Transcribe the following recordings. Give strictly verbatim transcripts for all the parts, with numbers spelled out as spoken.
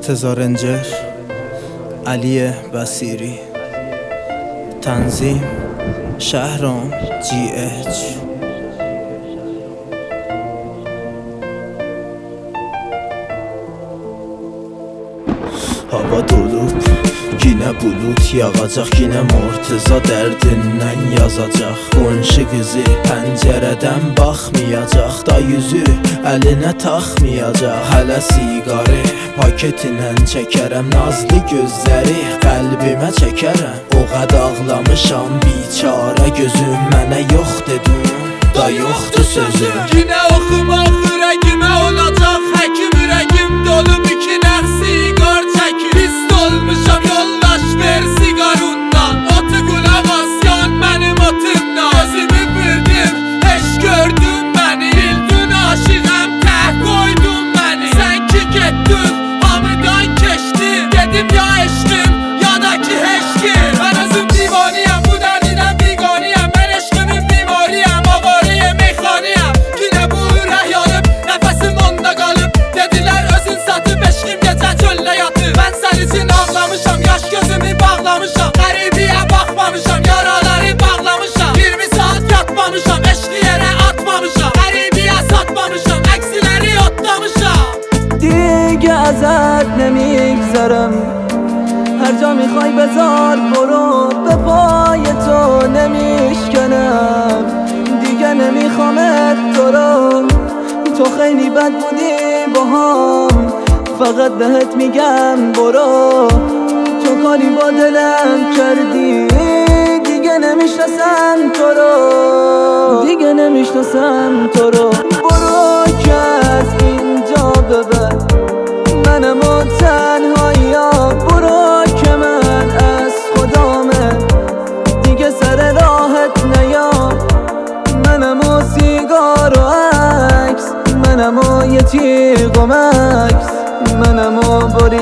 مرتضی رنجر، علی بصیری. تنظیم شهرام جی اچ. Hava dolub, yine bulut yağacaq, yine Murteza dərdindən yazacaq. Qonşu qızı pəncərədən baxmayacaq, da yüzü əlinə taxmayacaq. Hələ siqarı paketindən çəkərəm nazlı gözləri, qəlbimə çəkərəm. O qəd ağlamışam biçarə, gözüm mənə yox dedim, da yoxdur sözüm. Yine oxumaq ürəyimə olacaq həkim, ürəyim dolub iki nəx siqar çəkir. Pist olmuşam yollaş ver siqarundan, otu qulaq asyan mənim otumdan. Özümü bildim, heç gördün məni, bildin aşığəm təh qoydun məni. Sən ki getdin, hamıdan keçdin, dedim ya eşqim, ya da ki heşqim. Mən özüm divaniyəm, bu dərdidən biqaniyəm, mən eşqimin bimariyəm, avariyəm, meyxaniyəm. Yine bu ürək yanıb, nəfəsim onda qalıb, dedilər özün satıb, eşqim gecə çöllə yatıb. Mən sən üçün ağlamışam, yaş gözümü bağlamışam, qəribiyə baxmamışam, yaraları bağlamışam. iyirmi saat yatmamışam, eşqi yerə atmamışam, qəribiyə satmamışam, əksiləri otlamışam. دیگه ازت نمیگذرم، هر جا میخوای بذار برو، به پای تو نمیشکنم، دیگه نمیخوامت تو رو. تو خیلی بد بودی با هم، فقط بهت میگم برو. تو کاری با دلم کردی، دیگه نمیشناسم تو رو، دیگه نمیشناسم تو رو. برو که از اینجا ببر منم و تنهایی ها، برو که من از خدامه، دیگه سر راحت نیام. منم و سیگار و عکس، منم و یه تیغ و مکس، منم و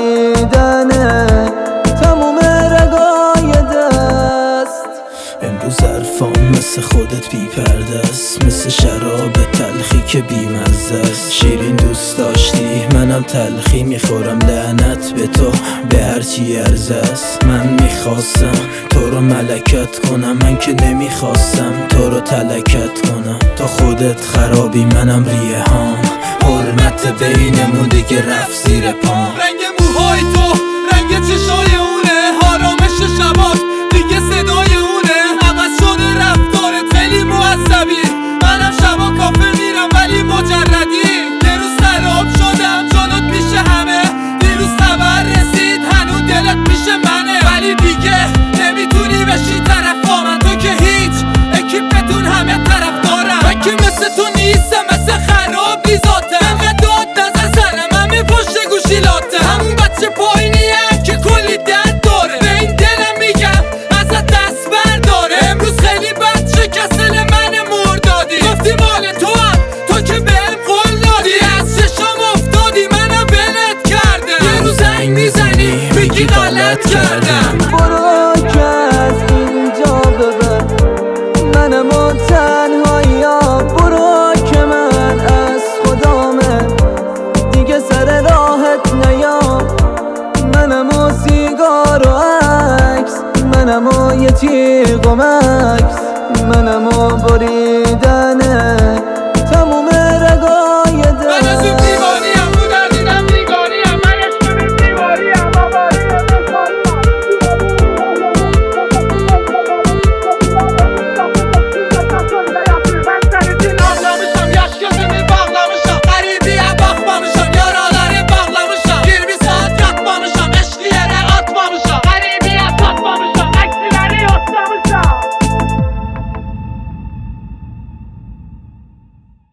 بریدنه تموم رگای دست. امروز حرفام مثل خودت بی پرده است، مثل شراب تلخی که بی مزه است. شیرین دوست داشتی، منم تلخی میخورم، لعنت به تو به هرچی عرضه است. من میخواستم تو رو ملکت کنم، من که نمیخواستم تو رو تلکت کنم. تا خودت خرابی منم ریحان، حرمت بینمون دیگه رفت زیر پام. رنگ موهای تو، رنگ چشای اونه، آرامش شبات دیگه صدای اونه. عوض شده رفتارت خیلی معذبی، منم شبا کافه میرم ولی مجردی. یه روز خراب شدم جانت پیش همه، دیروز خبر رسید هنوز دلت پیش منه. ولی دیگه نمیتونی بشی طرف من، تو که هیچ اکیپتون همه طرف دارم. من که مثل تو نیستم، مثل خراب نیزاته، انقدر داد نزن سرم همه پشت گوشیلاته. همون بچه پایینیم که کلی درد داره، به این دلم میگم ازت دست برداره. امروز خیلی بد شکست دل من مردادی، گفتی مال تو هم تو که بهم قول دادی. از چشام افتادی منو ولت کرده، یه روز زنگ میزنی میگی غلط کردم. برو که از اینجا ببر منم و تنهایی ها، برو که من از خدامه، دیگه سر راحت نیام. منم و سیگار و عکس، منم و یه تیغ و مکس، منم و